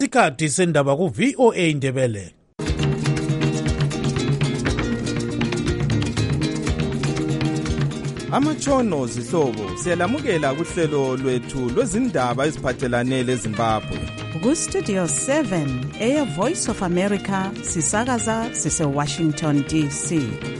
Isikhathi sendaba ku VOA Indebele. Amatshono zihlobo siyalamukela kuhlelo lwethu lwezindaba eziphathelane leZimbabwe. Ku Studio 7 Air Voice of America sisakaza sise Washington DC.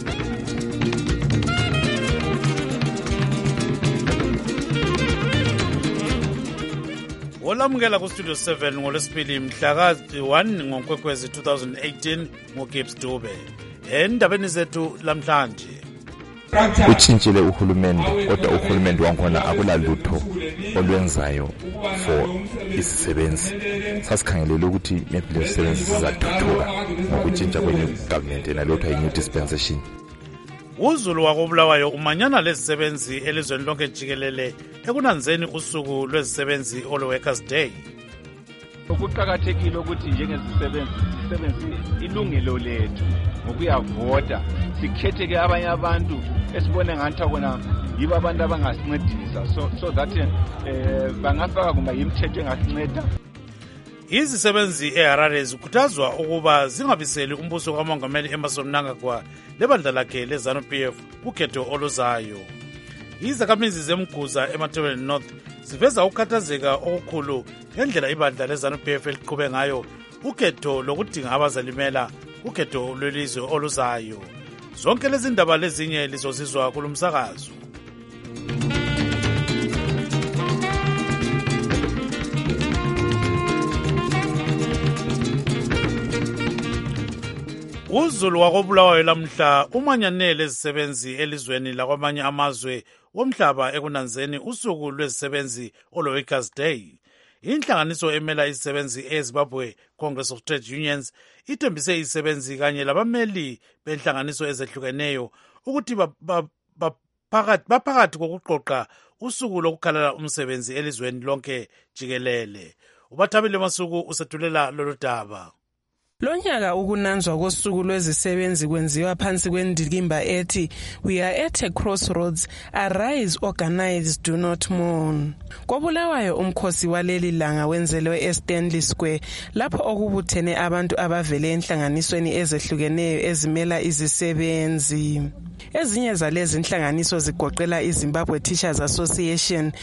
Olamukela ku Studio 7 ngolwesibili mhla ka-1 ngoNkwekwezi 2018 ngoGibbs Dube. Endabeni zethu lamhlanje. Uchintshile uhulumende kodwa uhulumende wankhona akulalutho olwenzayo for isisebenzi. Sasikhangelele ukuthi maybe le sisebenzi sizathuthuka ngokutshintsha kwenye government enalotho yi new dispensation. UZulu wakobulawayo umanyana lezisebenzi elizweni lonke jikelele ekunanzeni usuku lwezisebenzi All Workers Day. Ukuqhakathekile ukuthi njengezisebenzi ilungelo lethu ngokuyavota sikhethe ke abanye abantu esibone ngathi akona yibo abantu abangasincedisa so that bangafaka kumbe imithetho engasinceda. Izisebenzi eHarare zikhuthazwa ukuba zingabiseli umbuso kaMongameli Emmerson Mnangagwa lebandla lakhe leZANU-PF kukhetho oluzayo. Izakhamizi zemguza eMatabeleland North ziveza ukukhathazeka okukhulu ngendlela ibandla leZANU-PF eliqhube ngayo ukhetho lokudinga abazalimela ukhetho lwelizwe oluzayo. Zonke lezi ndaba lezinye lizozizwa kulumsakazo. UZulu wakobulawayo lamhla umanyane lezisebenzi elizweni lakwamanye amazwe womhlaba ekunanzeni usuku lwezisebenzi All Workers Day. Inhlanganiso emela izisebenzi eZimbabwe Congress of Trade Unions ithembise izisebenzi kanye labameli benhlanganiso ezehlukeneyo ukuthi baphakathi kokuqoqa usuku lokukhalala umsebenzi elizweni lonke jikelele. Ubathabile Masuku usethulela lolu daba. Lonyaka ukunanzwa kosuku lwezisebenzi kwenziwa phansi kwendikimba ethi We are at a crossroads, arise, organize, do not mourn. Kobulawayo umkhosi waleli langa wenzelwe eStanley Square lapho okubuthene abantu abavele enhlanganisweni ezehlukeneyo ezimela izisebenzi. Ezinye zalezi inhlanganiso zigoqela iZimbabwe Teachers Association,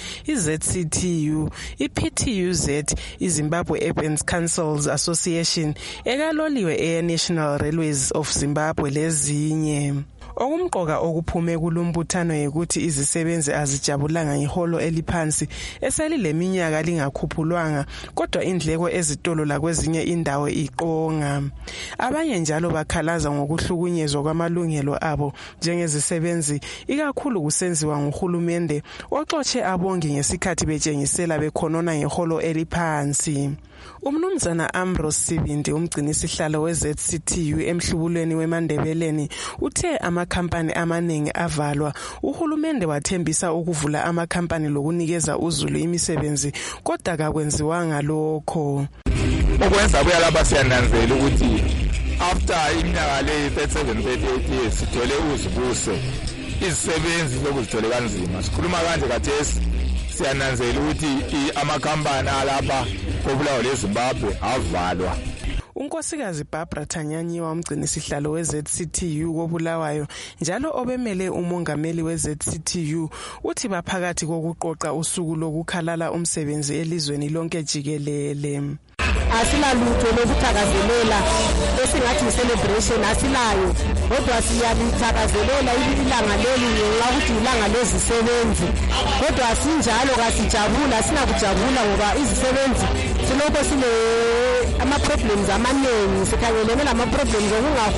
iZCTU, iPTUZ, iZimbabwe Urban Councils Association, ekaloliwe Air National Railways of Zimbabwe lezinye. Okumqoka okuphume kulumbuthano yikuthi izisebenzi azijabulanga iholo eliphansi eselileminyaka lingakhuphulwanga kodwa indleko ezitolo lakwezinye indawo iqonga. Abanye njalo bakhalaza ngokuhlukunyezwa kwamalungelo abo njengezisebenzi ikakhulu kusenziwa nguhulumende oxotshe abongi ngesikhathi betshengisela bekhonona ngeholo eliphansi. Umnumzana Ambrose Sibindi umgcinisihlalo weZCTU emhlubulweni weMandebeleni uthe amakhampani amaningi avalwa uhulumende wathembisa ukuvula amakhampani lokunikeza uZulu imisebenzi kodwa kakwenziwanga lokho. Okwenza kuyalaba siyananzela ukuthi after iminyaka le 37-38 years sithole uzibuse izisebenzi lokuzithole kanzima. Sikhuluma kanje kathesi siyananzela ukuthi amakhampani alapha kobulawayo leZimbabwe avalwa. Unkosikazi Barbara Thanyanyiwa umgcinisihlalo weZCTU kobulawayo njalo obemele umongameli weZCTU uthi baphakathi kokuqoqa usuku lokukhalala umsebenzi elizweni lonke jikelele. Asilalutho lokuthakazelela esingathi celebration asilayo kodwa siyalithakazelela ilanga leli ngokuthi ilanga lezisebenzi kodwa sinjalo kasijabula sinakujabula ngoba izisebenzi silokho sine ama-problems amaningi sikhangelene nama-problems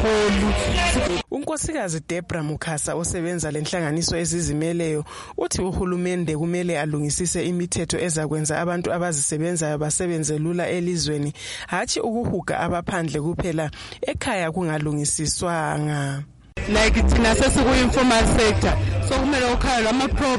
okungaholi. Unkosikazi Debra Mukhasa osebenza lenhlanganiso ezizimeleyo uthi uhulumende kumele alungisise imithetho ezakwenza abantu abazisebenzayo basebenze lula elizweni hathi ukuhuga abaphandle kuphela ekhaya kungalungisiswanga. Like thina sesikuyi-informal sector so kumele ukhala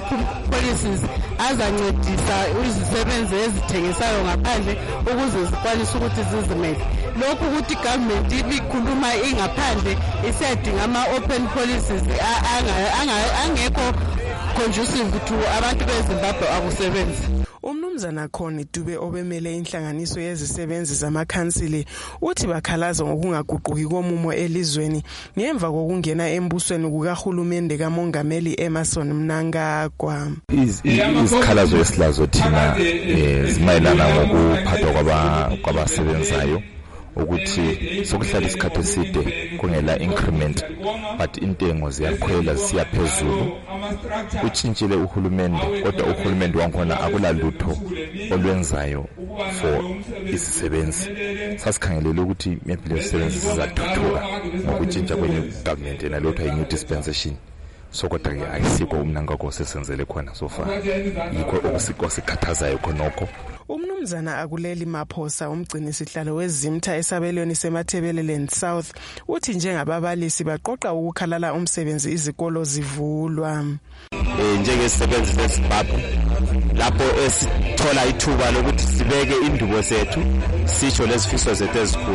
policies azancedisa izisebenzi ezithengisayo ngaphandle ukuze zikwanise ukuthi zizimele. Lokhu ukuthi government ibikhuluma ingaphandle isiyadinga ama-open policies angekho conducive to abantu beZimbabwe akusebenzi. Umnumzana Khoni Dube obemele inhlanganiso yezisebenzi zamakhansili uthi bakhalaza ngokungaguquki komumo elizweni ngemva kokungena embusweni kukahulumende kamongameli Emmerson Mnangagwa. Izikhalazo esilazo thina zimayelana ngokuphathwa kwabasebenzayo ukuthi sokuhlala isikhathi eside kungela increment but intengo ziyakhwela zisiya phezulu. Utshintshile uhulumende kodwa uhulumende wankhona akulalutho olwenzayo for isisebenzi. Sasikhangelele ukuthi maybe lezisebenzi zizathuthuka ngokutshintsha kwenye government enalotha i-new dispensation. So kodwa-ke ayisikho uMnangagwa sesenzele khona so far. Yikho osikhathazayo khonokho. Umnumzana Akuleli Maphosa umgcini sihlalo wezimtha esabelweni seMathebeleland South uthi njengababalisi baqoqa ukukhalala umsebenzi izikolo zivulwa. Njengesisebenzi seZimbabwe lapho esithola ithuba lokuthi sibeke indubo zethu sisho lezifiso zethu ezikhulu.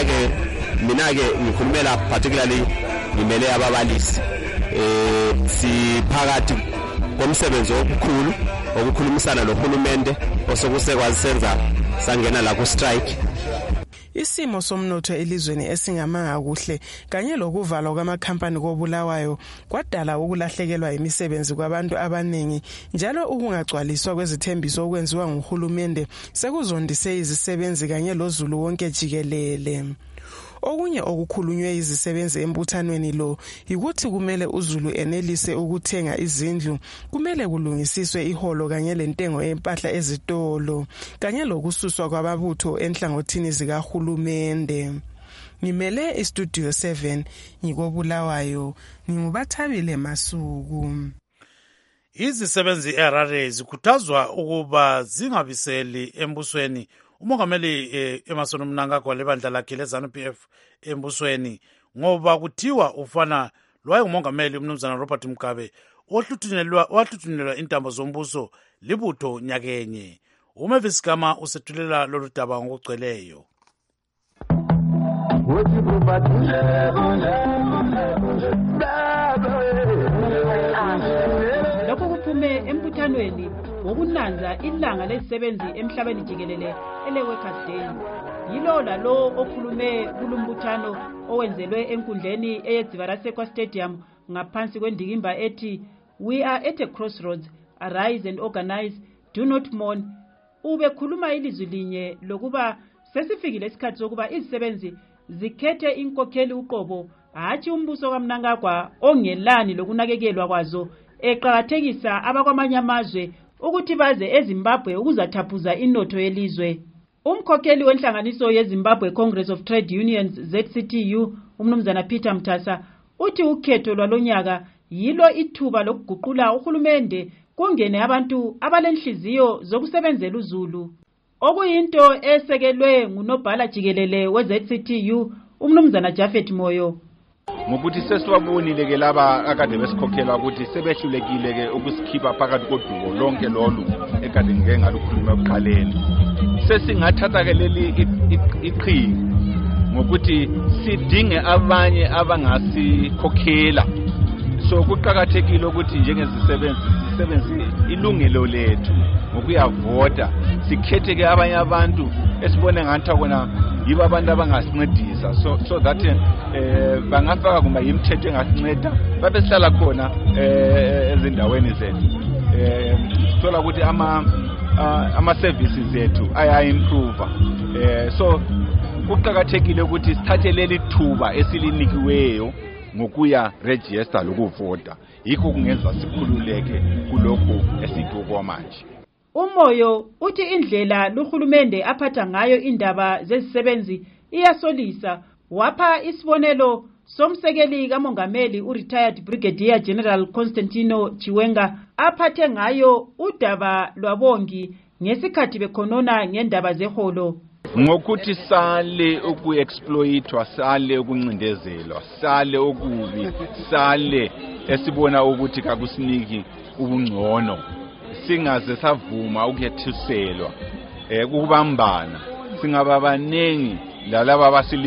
Mina-ke ngikhulumela particularly ngimele ababalisi siphakathi komsebenzi omkhulu okukhulumisana nohulumende osokusekwazi senza sangena la ku strike. Isimo somnotho elizweni esingamanga kuhle kanye lokuvalwa kwamakhampani koBulawayo kwadala ukulahlekelwa imisebenzi kwabantu abaningi njalo ukungagcwaliswa kwezithembiso okwenziwa nguhulumende sekuzondise izisebenzi kanye loZulu wonke jikelele. Okunye okukhulunywe izisebenzi embuthanweni lo ukuthi kumele uZulu enelise ukuthenga izindlu, kumele kulungisiswe iholo kanye lentengo empahla ezitolo kanye lokususwa kwababutho enhlangothini zikahulumende. Ngimele iStudio 7 ngikoBulawayo, nginguBathabile Masuku. Izisebenzi eHarare zikhuthazwa ukuba zingabiseli embusweni. Umongameli Emmerson Mnangagwa lebandla lakhe leZANU-PF embusweni ngoba kuthiwa ufana lwaye umongameli uMnumzana Robert Mugabe wahluthunyelwa intambo zombuso libutho nyakenye. Umavis Gama usethulela lolu daba ngokugcweleyo. Lokho kuphume embuthanweni wokunanza ilanga lezisebenzi emhlabeni jikelele ele-Workers' Day. Yilo lalo okhulume kulumbuthano owenzelwe enkundleni eyeDzivarasekwa Stadium ngaphansi kwendikimba ethi "We are at a crossroads, arise and organize, do not mourn." Ubekhuluma ilizwi linye lokuba sesifikile isikhathi sokuba izisebenzi zikhethe inkokheli uqobo hatshi umbuso kaMnangagwa ongelani lokunakekelwa kwazo, eqhakathekisa abakwamanye amazwe ukuthi baze eZimbabwe ukuzathaphuza inotho yelizwe. Umkhokheli wenhlanganiso yeZimbabwe Congress of Trade Unions ZCTU uMnumzana Peter Mthasa uthi ukhetho lwalonyaka yilo ithuba lokuguqula uhulumende kungene abantu abalenhliziyo zokusebenzela uZulu, okuyinto esekelwe ngunobhala jikelele weZCTU uMnumzana Jafet Moyo. Ngokuthi sesiwabonile ke laba akade besikhokhelwa ukuthi sebehlulekile ke ukusikhipha phakathi kodubo lonke lolu ekade ngeke ngalukhuluma ekuqaleni. Sesingathatha ke leli iqhinga ngokuthi sidinge abanye abangasikhokhela. So kuqhakathekile ukuthi njengezisebenzi ilungelo lethu ngokuyavota sikhethe ke abanye abantu esibone ngathi akona yiba abantu abangasincedisa so that bangafaka kuma imithetho engasinceda babe sihlala khona ezindaweni zethu. Sithola ukuthi ama services zethu aya improve. So kuqhakathekile ukuthi sithathe leli thuba esilinikiweyo ngokuya register lokuvota, yikho kungenza sikhululeke kulokho esikuko manje. Umoyo uthi indlela luhulumende aphatha ngayo indaba zezisebenzi iyasolisa. Wapha isibonelo somsekeli kamongameli uretired Brigadier General Constantino Chiwenga aphathe ngayo udaba lwabongi ngesikhathi bekhonona ngendaba zeholo. Ngokuthi sale ukuexploitwa, sale ukuncindezelwa, sale okubi, sale esibona ukuthi kakusiniki ubungcono, singaze savuma ukuyethuselwa ukubambana, singaba abanengi lalabo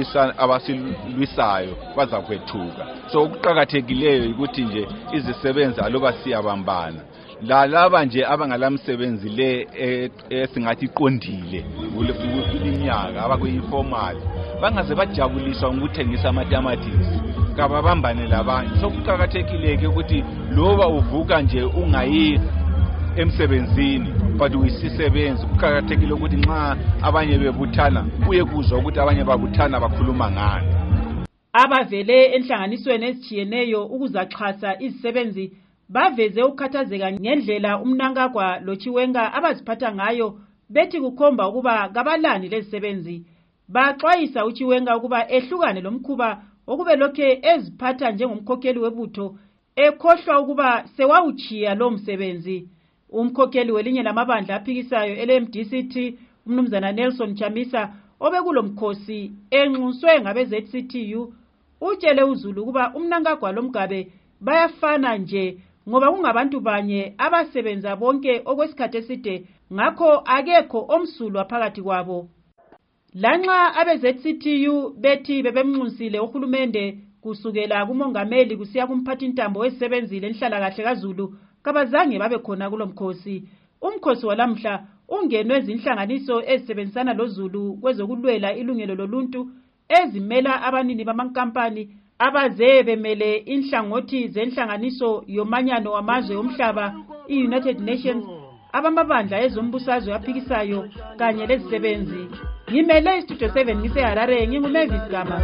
abasilwisayo bazakwethuka. So ukuqhakathekileyo ukuthi nje izisebenza loba siyabambana laba nje abangalamsebenzi le esingathi iqondile kuleminyaka abaku-informal bangaze bajabuliswa ngokuthengisa amatamatisi kababambane labanye. Sokuqakathekile ukuthi loba uvuka nje ungayi emsebenzini but uyisisebenzi, kuqakathekile ukuthi nxa abanye bebuthana uye kuzwa ukuthi abanye babuthana bakhuluma ngani. Abavele enhlanganisweni ezijiyeneyo ukuzaxhasa izisebenzi baveze ukukhathazeka ngendlela uMnangagwa loChiwenga abaziphatha ngayo, bethi kukhomba ukuba kabalani lezisebenzi. Baxwayisa uChiwenga ukuba ehlukane lomkhuba okube lokhe eziphatha njengomkhokheli webutho ekhohlwa ukuba sewawuchiya lo msebenzi. Umkhokheli welinye lamabandla aphikisayo ele-MDCT umnumzana Nelson Chamisa obekulo mkhosi enxuswe ngabe ZCTU utshele uZulu ukuba uMnangagwa loMgabe bayafana nje ngoba kungabantu banye abasebenza bonke okwesikhathi eside, ngakho akekho omsulwa phakathi kwabo. Lanxa abe ZCTU bethi bebemnxusile uhulumende kusukela kumongameli kusiya kumphathi intambo wesebenzile enhlala kahle kaZulu, kabazange babe khona kulomkhosi. Umkhosi walamhla ungenwe izinhlanganiso ezisebenzisana loZulu kwezokulwela ilungelo loluntu ezimela abanini bamankampani abaze bemele inhlangothi zenhlanganiso yomanyano wamazwe omhlaba i-United Nations, abamabandla ezombusazwe aphikisayo kanye lezisebenzi. Ngimele iStudio 7 ngiseHarare, nginguMavis Gama.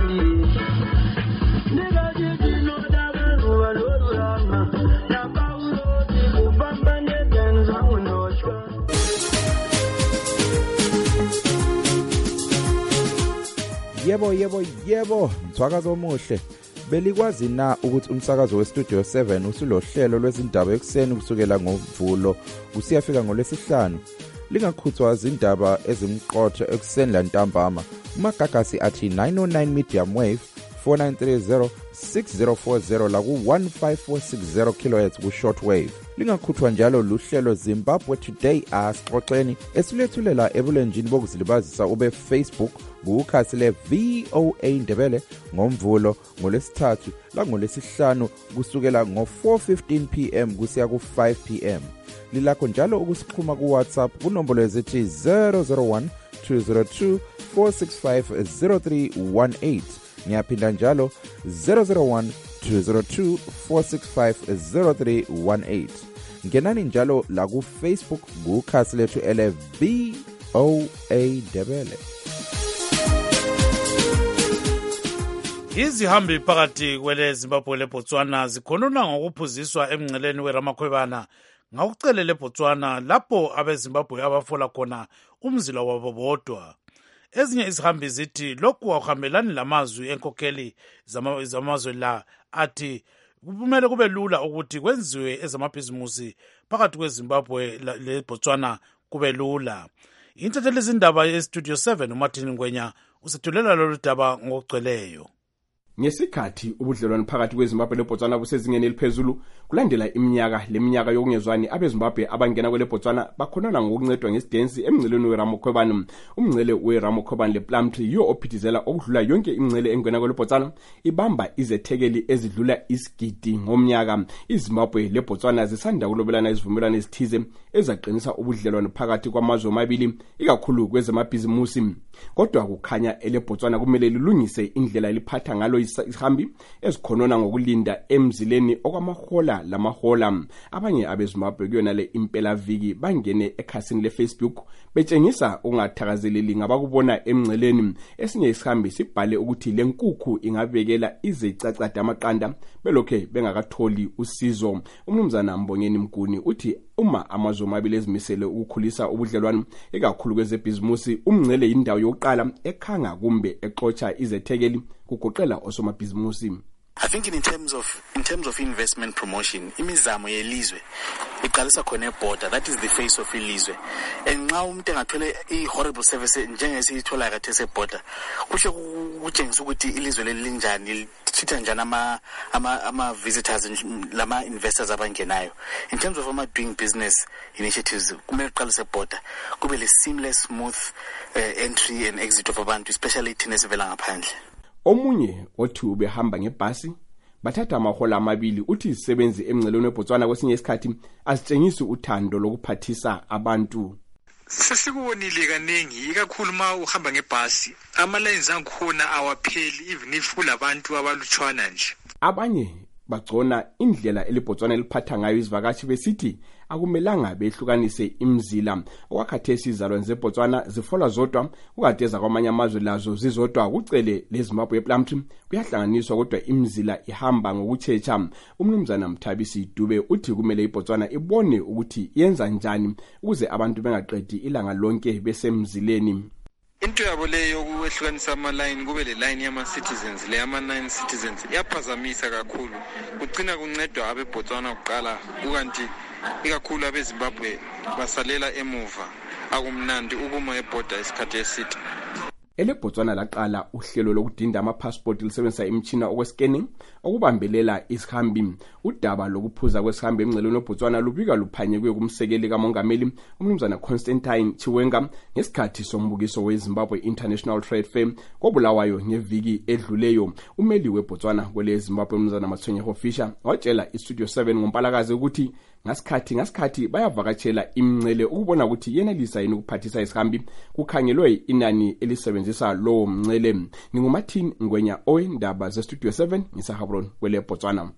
Yebo, mthwakazo omuhle. Belikwazi na ukuthi umsakazo weStudio 7 usulohlelo lwezindaba ekuseni kusukela ngoMvulo kusiyafika ngoLwesihlanu? Lingakhuthwa izindaba ezimqotho ekuseni lantambama. Umagagasi athi 909 medium wave 4930 6040 la ku 15460 kHz ku shortwave. Lingakhuthwa njalo luhlelo Zimbabwe Today asixoxeni esilethulela ebulenjini bokuzilibazisa ube Facebook kukhasi le VOA Ndebele ngoMvulo, ngoLwesithathu la ngoLwesihlanu kusukela ngo 4:15 PM kusiya ku 5 PM. Lilakho njalo ukusikhuma ku WhatsApp kunombolo ezithi 001 202 465 0318. Ngiyaphinda njalo 001 202 465 0318. Ngenani njalo la ku Facebook kukhasi lethu ele VOA Ndebele. Izihambi phakathi kwele Zimbabwe leBotswana zikhonona ngokuphuziswa emngceleni weRamakhwebana ngawucele leBotswana lapho abeZimbabwe abafola khona umzila wabo bodwa. Ezinye izihambi zithi lokhu akuhambelani lamazwi enkokheli zamazwe la athi kumele kube lula ukuthi kwenziwe ezamabhizimusi phakathi kweZimbabwe leBotswana kube lula. Intatheli izindaba yeStudio 7 uMartin Ngwenya usethulela lolu daba ngokugcweleyo. Ngesikhathi ubudlelwano phakathi kweZimbabwe leBotswana busezingeni eliphezulu kulandela leminyaka yokungezwani, abeZimbabwe abangena kweleBotswana bakhonana ngokuncedwa ngesidensi emngceleni weRamakhwebana. Umngcele weRamakhwebana lePlumtree yiyo ophithizela okudlula yonke imingcele engena kweleBotswana, ibamba izethekeli ezidlula isigidi ngomnyaka. iZimbabwe leBotswana zisanda kulobelana izivumelwano ezithize ezaqinisa ubudlelwano phakathi kwamazwe amabili, ikakhulu kwezamabhizimusi. Kodwa kukhanya eleBotswana kumele lilungise indlela eliphatha ngalo isihambi ezikhonona ngokulinda emzileni okwamahola lamahola. Abanye abeZimbabwe kuyona le impela viki bangene ekhasini leFacebook betshengisa ungathakazeleli ngabakubona emngceleni. Esinye isihambi sibhale ukuthi lenkukhu ingabekela izicacada amaqanda belokhe bengakatholi usizo. Umnumzana Mbongeni Mguni uthi uma amazwe amabili ezimisele ukukhulisa ubudlelwano ikakhulu kwezebhizimusi, umngcele indawo yokuqala ekhanga kumbe exotsha izethekeli kugoqela osomabhizimusi. I think in terms of investment promotion, imizamo yelizwe iqalisa khona eborder, that is the face of ilizwe. And nxa umuntu engathole i-horrible service njengesiyithola kade seborder, kuhle kutshengisa ukuthi ilizwe lelinjani, lithatha njani ama visitors lama investors abangenayo. In terms of doing business initiatives, kumele kuqalise border, kube le seamless smooth entry and exit of abantu, especially thina esivela ngaphandle. Omunye othi ubehamba ngebhasi bathatha amahola amabili uthi izisebenzi emngcelweni weBotswana kwesinye isikhathi azitshengisi uthando lokuphathisa abantu. Sesikubonile kaningi ikakhulu uma uhamba ngebhasi ama-lines angikhona awapheli even if kulabantu abalutshwana nje. Abanye bagcona indlela eliBotswana eliphatha ngayo izivakashi besithi akumelanga behlukanise imzila. Okwakhathesi izalwane zeBotswana zifolwa zodwa, ukadeza kwamanye amazwe lazo zizodwa kucele leZimbabwe ePlumtree kuyahlanganiswa kodwa imzila ihamba ngokutshecha. Umnumzana Mthabisi Dube uthi kumele iBotswana ibone ukuthi yenza njani ukuze abantu bengaqedi ilanga lonke besemzileni. Into yabo leyo yokuhlukanisa ama-line kube le line yama-citizens le yama-9 citizens iyaphazamisa kakhulu, kugcina kuncedwa abeBotswana kuqala kukanti ikakhulu abeZimbabwe basalela emuva. Akumnandi ukuma ebhoda isikhathi eside. EleBotswana laqala uhlelo lokudinda ama-passport lisebenzisa imitshina okwescanning okubambelela isihambi. Udaba lokuphuza kwesihambi emngcelweni weBotswana lubika luphanyekwe kumsekeli kamongameli umnumzana Constantine Chiwenga ngesikhathi sombukiso weZimbabwe International Trade Fair kobulawayo ngeviki edluleyo. Umeli weBotswana kwele Zimbabwe umnumzana Matshwenyeho Fisher watshela iStudio 7 ngoMpalakazi ukuthi ngasikhathi bayavakatshela imncele ukubona ukuthi yenelisa yini ukuphathisa isihambi. Kukhangelwe inani elisebenzisa lowo mncele. Ningumathini Ngwenya Oyindaba zeStudio 7 ngisahabron kwele Botswana.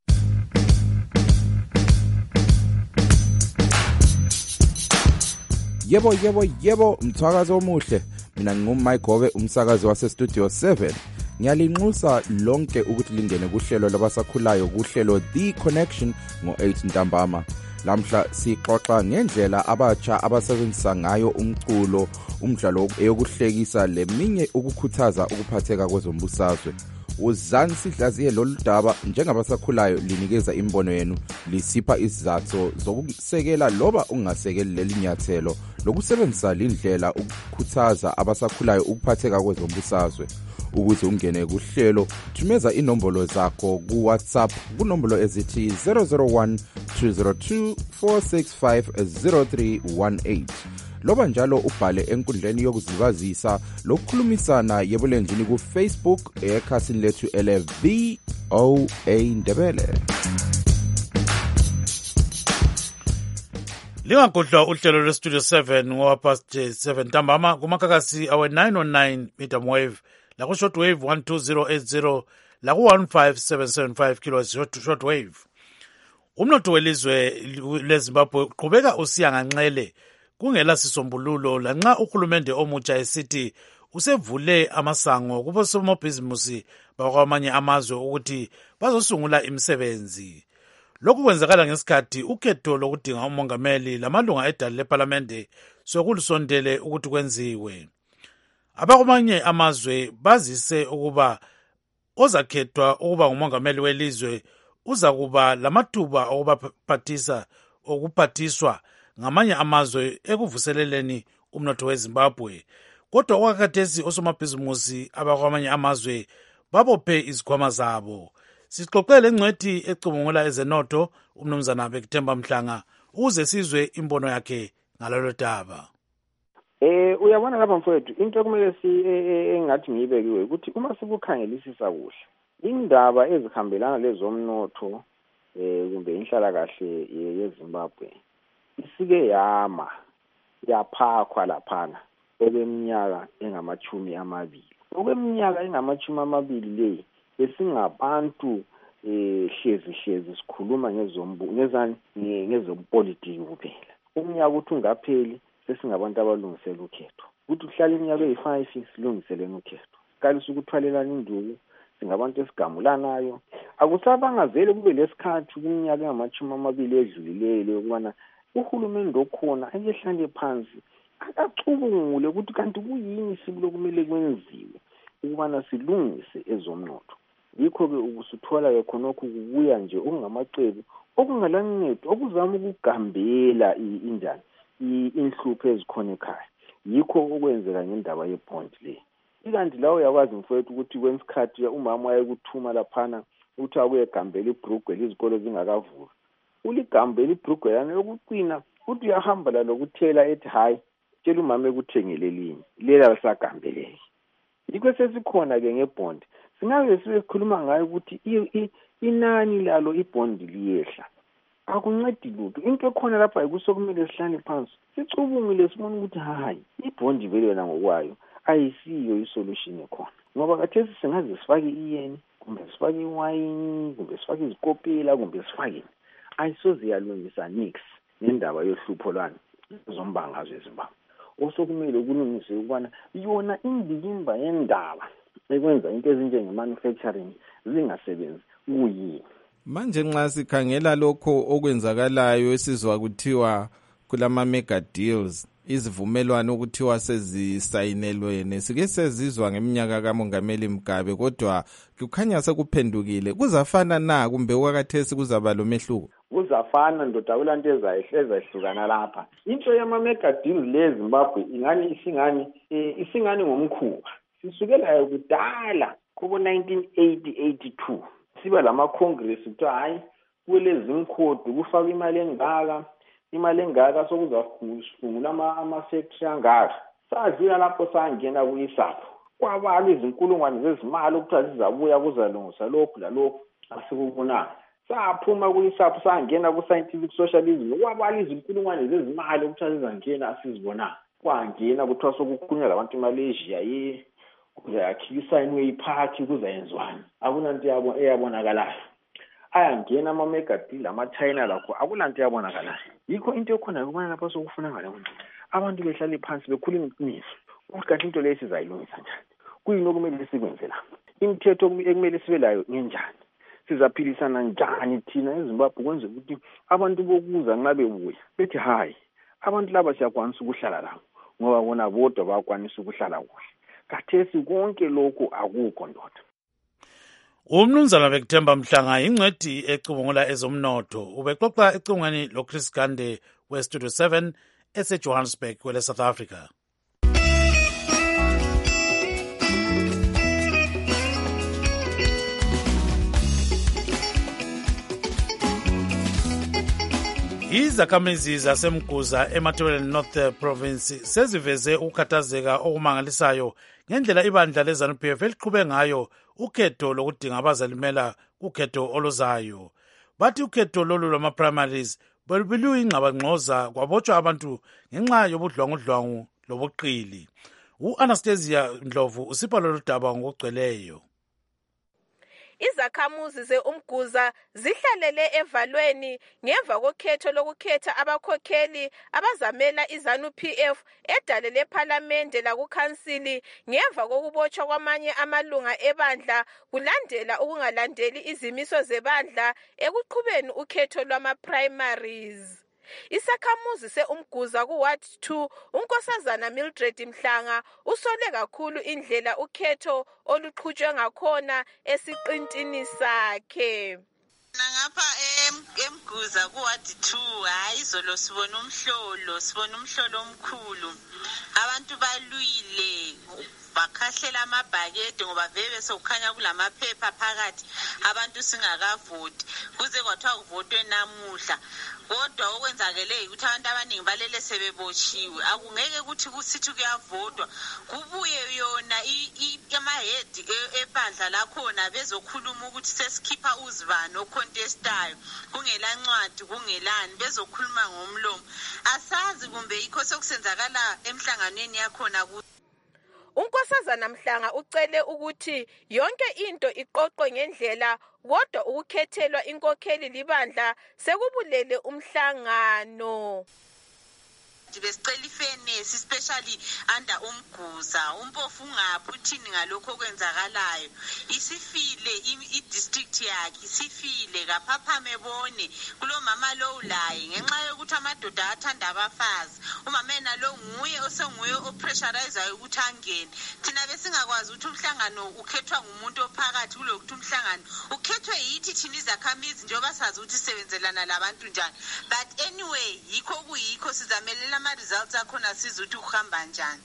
Yebo mthwakazo omuhle. Mina ngumMike Gove umsakazi waseStudio 7. Ngiyalinxusa lonke ukuthi lingene kuhlelo labasakhulayo kuhlelo The Connection ngo-8 ntambama. Lamhla sixoxa ngendlela abatsha abasebenzisa ngayo umculo, umdlalo eyokuhlekisa leminye ukukhuthaza ukuphatheka kwezombusazwe. Uzani sihlaziye lolu daba njengabasakhulayo linikeza imbono yenu, lisipha izathu zokusekela loba ungasekeli leli nyathelo lokusebenzisa lindlela ukukhuthaza abasakhulayo ukuphatheka kwezombusazwe. Ukuze ungene kuhlelo, thumeza inombolo zakho ku WhatsApp kunombolo ezithi 001 202 465 0318. Loba njalo ubhale enkundleni yokuzivazisa lokukhulumisana yebulenjini ku Facebook ekhasini lethu VOA Ndebele. Lingagodlwa uhlelo lweStudio 7 ngoba past 7 ntambama kumakakasi awe 909 medium wave la ku short wave 12080 la ku 15775 kilohertz short wave. Umnotho welizwe leZimbabwe uqhubeka usiya nganxele kungela sisombululo lanxa uhulumende omutsha esithi usevule amasango kubosomabhizimusi bakwamanye amazwe ukuthi bazosungula imisebenzi. Lokhu kwenzakala ngesikhathi ukhetho lokudinga umongameli lamalunga edali leParlamente sokulusondele ukuthi kwenziwe. Abakwamanye amazwe bazise ukuba ozakhethwa ukuba ngumongameli welizwe uza kuba lamathuba okuphathiswa ngamanye amazwe ekuvuseleleni umnotho weZimbabwe. Kodwa okwakhathesi osomabhizimusi abakwamanye amazwe babophe izikhwama zabo. Sixoxele ngcwethi ecubungula ezenotho umnumzana Bekthemba Mhlanga ukuze sizwe imbono yakhe ngalolo daba. Uyabona lapha mfowethu, into ekumele engathi ngiyibekiwe ukuthi uma sikukhangelisisa kuhle indaba ezihambelana lezomnotho kumbe inhlalakahle yeZimbabwe isike yaphakwa laphana okweminyaka engamachumi amabili. Okweminyaka engamachumi amabili le esingabantu hlezi sikhuluma ngezompolitiki kuphela. Umnyaka uthi ungapheli sesingabantu abalungisela ukhetho. Ukuthi uhlala iminyaka eyi5 silungiseleni ukhetho. Kalisa ukuthwalelana induku singabantu esigamulanayo. Akusabangazeli kube lesikhathi kuminyaka engamachumi amabili edlulileyo ukubana uhulumende okhona ayehlale phansi akacubungule ukuthi kanti kuyini sikulokumele kwenziwe ukubana silungise ezomnotho. Yikho-ke ukusuthola khonokho kubuya nje okungamacebo okungalancedo okuzama ukugambela inhlupho ezikhona ekhaya. Yikho okwenzeka ngendaba yebond le. Ikanti lawo uyakwazi mfowethu ukuthi kwesikhathi umama wayekuthuma laphana ukuthi akuye gambela iBrugwe izikolo zingakavulwa. Uligambela iBrugwe yana yokucina uthi uyahamba lokuthela ethi hayi tshela umama ekuthengele linye lela lisagambeleke. Yikho sesikhona ke ngebond singabe sikhuluma ngayo ukuthi inani lalo ibhondi liyehla. Akuncedi lutho. Into ekhona lapha ikusokumele sihlale phansi sicubungile sibone ukuthi hayi ibhondi vele yona ngokwayo ayisiyo isolution ekhona. Ngoba kathesi singaze sifake iyeni kumbe sifake iwayini kumbe sifake izikopela kumbe sifake ayisoze yalungisa nix nendaba yohlupho lwani zombangazwe eZimbabwe. Osokumele kulungiswe ukubana yona indikimba yendaba ekwenza into ezinjenge-manufacturing zingasebenzi kuyini. Manje nxa sikhangela lokho okwenzakalayo esizwa kuthiwa kulama mega deals, izivumelwano ukuthiwa sezisayinelwene, sike sezizwa ngeminyaka kaMongameli Mugabe, kodwa kukhanya sekuphendukile. Kuzafana na kumbe okwakathesi kuzaba lo mehluko? Kuzafana ndoda kulanto ezahlukana lapha. Into yama mega deals le Zimbabwe ingani isingani ngomkhuba. Sisukela kudala kubo 1980-82 siba lama congress ukuthi hayi kulezi imkhodi kufaka imali engaka sokuzafungula ama factory angaka. Sadlula lapho sangena kuyisapho kwabala izinkulungwane zezimali ukuthi zizabuya kuzalungisa lokhu lalokhu asikubonanga. Saphuma kuyisapho sangena ku scientific socialism kwabala izinkulungwane zezimali ukuthi zizangena asizibonanga. Kwangena kuthiwa sokukhulunywa labantu eMalaysia kuzayakhisa inwe ipark kuzayenzwani. Akunanto eyabonakalayo. Ayangena ama mega deal ama-China lakho akulanto eyabonakalayo. Yikho into ekhona ukubona lapho sokufuna ngale abantu behlale phansi bekhuluma iqiniso ukuthi into leyo sizayilungisa njani. Kuyini okumele sikwenze la? Imithetho ekumele sibe layo ngenjani? Sizaphilisana njani thina eZimbabwe kwenze ukuthi abantu bokuza nxa bebuya bethi hayi abantu laba siyakwanisa ukuhlala labo ngoba bona bodwa bayakwanisa ukuhlala kuhle. Kathesi konke lokhu akukho ndoda. Umnumzana Bekuthemba Mhlanga ingcwedi ecubungula ezomnotho ubexoxa ecubungweni loChris Gande weStudio 7 eseJohannesburg kwele South Africa. Izakhamizi zaseMguza eMatabeleland North Province seziveze ukukhathazeka okumangalisayo ngendlela ibandla leZANU-PF eliqhube ngayo ukhetho lokudinga abazalimela kukhetho oluzayo. Bathi ukhetho lolu lwama-primaries beluyingxabangxoza kwabotshwa abantu ngenxa yobudlwangudlwangu lobuqili. U-Anastasia Ndlovu usipha lolu daba ngokugcweleyo. Izakhamuzi ze-Umguza zihlalele evalweni ngemva kokhetho lokukhetha abakhokheli abazamela iZANU-PF edale lephalamende lakukhansili ngemva kokubotshwa kwamanye amalunga ebandla kulandela ukungalandeli izimiso zebandla ekuqhubeni ukhetho lwama-primaries. Isakhamuzi se-Umguza kuWard 2 unkosazana Mildred Mhlanga usole kakhulu indlela ukhetho oluqhutshwe ngakhona esiqintini sakhe. Ngapha eMguza kuWard 2 hayi izolo sibona umhlolo omkhulu. Abantu balwile bakhahlela amabhakede ngoba vele sokukhanya kulamaphepha phakathi abantu singakavoti kuze kwathiwa kuvotwe namuhla. Kodwa okwenzakele ukuthi abantu abaningi balele sebebotshiwe akungeke ukuthi kusithi kuyavotwa kubuye yona amahedi ebandla lakhona bezokhuluma ukuthi sesikhipha uzibani ocontestayo kungela ncwadi kungelani bezokhuluma ngomlomo. Asazi kumbe yikho sokusenzakala emhlanganweni yakhona. Unkosazana Mhlanga ucele ukuthi yonke into iqoqwe ngendlela kodwa ukukhethelwa inkokheli libandla sekubulele umhlangano. Besicela ifairness especially under Umguza umpofu ngaphi uthini ngalokho okwenzakalayo isifile idistrict yakhe isifile kaphaphame bone kulomama lo ulaye ngenxa yokuthi amadoda athanda abafazi umamena lo nguye osenguye opressurizeayo ukuthi angene thina besingakwazi ukuthi umhlangano ukhethwa ngumuntu ophakathi kulokuthi umhlangano ukhethwe yithi thina izakhamizi njengoba sazi ukuthi sebenzelana labantu njani but anyway yikho sizamelela ama-results akhona sizuthi ukuhamba njani.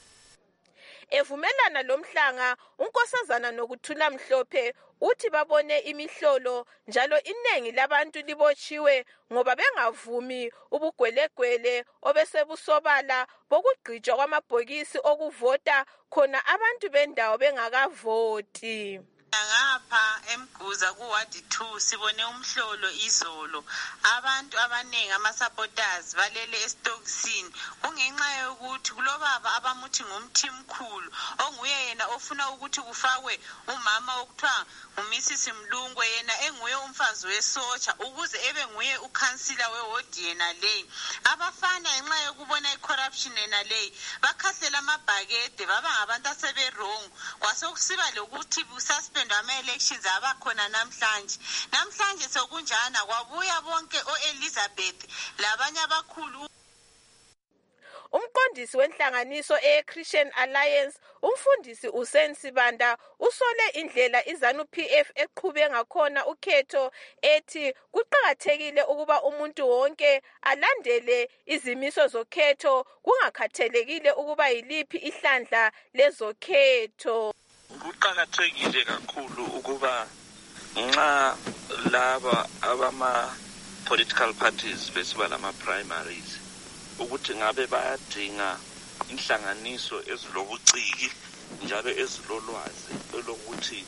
Evumelana lomhlanga unkosazana Nokuthula Mhlophe uthi babone imihlolo njalo iningi labantu libotshiwe ngoba bengavumi ubugwelegwele obesebusobala bokugqitshwa kwamabhokisi okuvota khona abantu bendawo bengakavoti. ngapha eMguza kuward 2 sibone umhlolo izolo. Abantu abanengi ama-supporters balele esitokisini. Kungenxa yokuthi kulobaba abamuthi ngumthimkhulu onguye yena ofuna ukuthi kufakwe umama okuthiwa uMrs Mlungwe, yena enguye umfazi wesotsha ukuze ebe nguye ukhansila wewodi yena leyi. Abafana ngenxa yokubona i-corruption yena leyi bakhahlela amabhakede baba ngabantu aseberong. Kwasokusiba lokuthi suspend ama-elections abakhona namhlanje sokunjana kwabuya bonke o-Elizabeth labanye abakhulu. Umqondisi wenhlanganiso e-Christian Alliance, umfundisi Hussein Sibanda, usole indlela iZANU-PF eqhube ngakhona ukhetho ethi kuqhakathekile ukuba umuntu wonke alandele izimiso zokhetho kungakhathalekile ukuba yiliphi ihlandla lezokhetho. Kuqhakathekile kakhulu ukuba nxa laba abama political parties besiba lama primaries ukuthi ngabe bayadinga inhlanganiso ezilobuciki njalo ezilolwazi lokuthi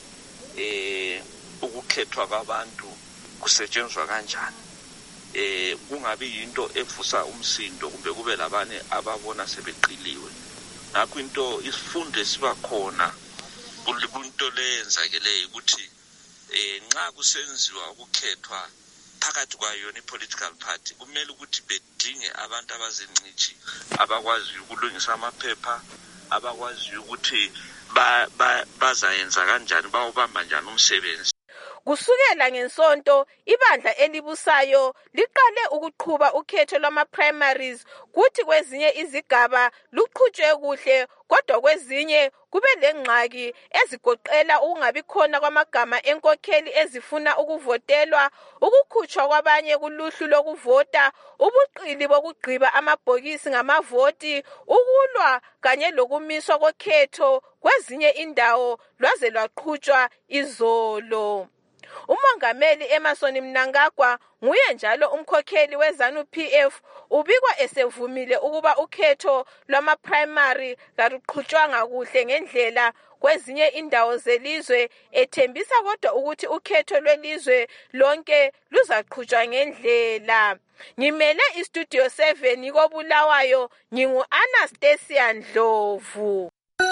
ukukhethwa kwabantu kusetshenzwa kanjani, kungabi yinto evusa umsindo kumbe kube labane ababona sebeqiliwe. Ngakho into isifundo esiba khona kunto leyenzakeleyo ukuthi nxa kusenziwa ukukhethwa phakathi kwayo i-political party kumele ukuthi bedinge abantu abazingcithi abakwazi ukulungisa amaphepha, abakwazi ukuthi bazayenza kanjani, bawubamba njani umsebenzi. Kusukela ngeSonto, ibandla elibusayo liqale ukuqhuba ukhetho lwama-primaries kuthi kwezinye izigaba luqhutshwe kuhle, kodwa kwezinye kube lengxaki ezigoqela ukungabi khona kwamagama enkokheli ezifuna ukuvotelwa, ukukhutshwa kwabanye kuluhlu lokuvota, ubuqili bokugqiba amabhokisi ngamavoti, ukulwa kanye lokumiswa kokhetho kwezinye indawo lwaze lwaqhutshwa izolo. Umongameli Emmerson Mnangagwa nguye njalo umkhokheli weZANU-PF ubikwa esevumile ukuba ukhetho lwama-primary kaluqhutshwanga kuhle ngendlela kwezinye indawo zelizwe, ethembisa kodwa ukuthi ukhetho lwelizwe lonke luzaqhutshwa ngendlela. Ngimele iStudio 7 koBulawayo, ngingu-Anastasia Ndlovu.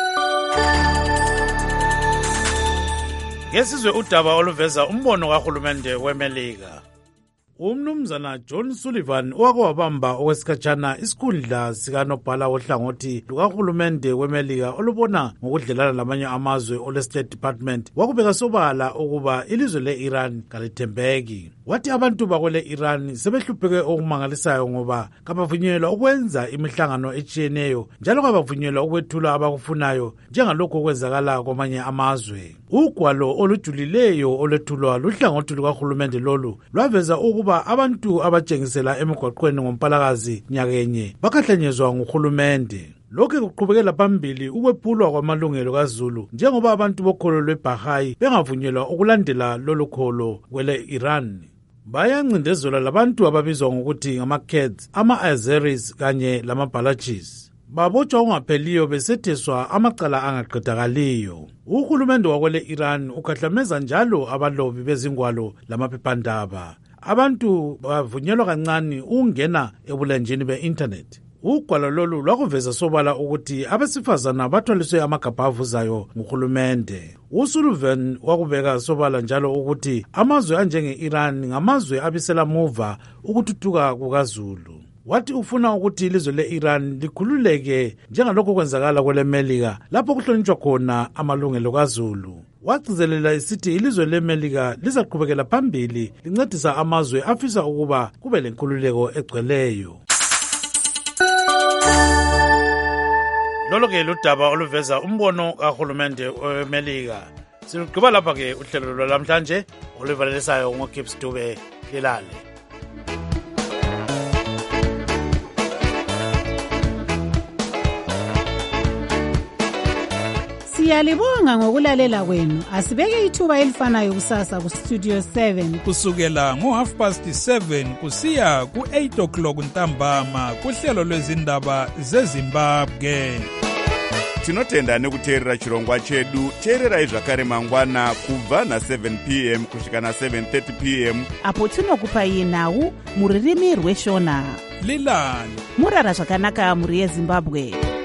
Ngesizwe udaba oluveza umbono kahulumende weMelika. Umnumzana John Sullivan owakubamba okwesikhatshana isikhundla sikanobhala wohlangothi lukahulumende weMelika olubona ngokudlelana lamanye amazwe ole-State Department wakubeka sobala ukuba ilizwe le-Iran kalithembeki. Wathi abantu bakwele Iran sebehlupheke okumangalisayo ngoba kabavunyelwa ukwenza imihlangano etshiyeneyo njalo kabavunyelwa ukwethula abakufunayo njengalokho okwenzakala kwamanye amazwe. Ugwalo olujulileyo olwethulwa luhlangothi lukahulumende lolu lwaveza ukuba abantu abatshengisela emigwaqweni ngompalakazi nyakenye bakhahlanyezwa nguhulumende. Lokhu kuqhubekela phambili ukwephulwa kwamalungelo kaZulu njengoba abantu bokholo lweBaha'i bengavunyelwa ukulandela lolu kholo kwele Iran. Bayancindezelwa labantu ababizwa ngokuthi ngama-Kurds, ama-Azeris kanye lama-Balachis. Babotshwa ungapheliyo besetheswa amacala angaqedakaliyo. Uhulumende wakwele Iran ukhahlameza njalo abalobi bezingwalo lamaphephandaba. Abantu bavunyelwa kancane ukungena ebulenjini be-internet. Ugwalo lolu lwakuveza sobala ukuthi abesifazana bathwaliswe amagabha avuzayo nguhulumende. uSullivan wakubeka sobala njalo ukuthi amazwe anjenge-Iran ngamazwe abisela muva ukuthuthuka kukaZulu. Wathi ufuna ukuthi ilizwe le-Iran likhululeke njengalokho kwenzakala kwele-Melika lapho kuhlonitshwa khona amalungelo kaZulu. Wagcizelela isithi ilizwe le-Melika lizaqhubekela phambili lincedisa amazwe afisa ukuba kube lenkululeko egcweleyo. Lolo-ke ludaba oluveza umbono kahulumende weMelika. Silugqiba lapha-ke uhlelo lwalamhlanje oluvalelisayo ngoGibbs Dube Lilale. Siyalibonga ngokulalela kwenu. Asibeke ithuba elifanayo kusasa kuStudio 7 kusukela ngo7:30 kusiya ku8 o'clock ntambama kuhlelo lwezindaba zeZimbabwe. tinotenda nekuteerera chirongwa chedu. Teererai zvakare mangwana kubva na7 p.m. kusvika na7:30 p.m. apo tinokupai nhau muririmi rweshona. Lilan murara zvakanaka muri yeZimbabwe.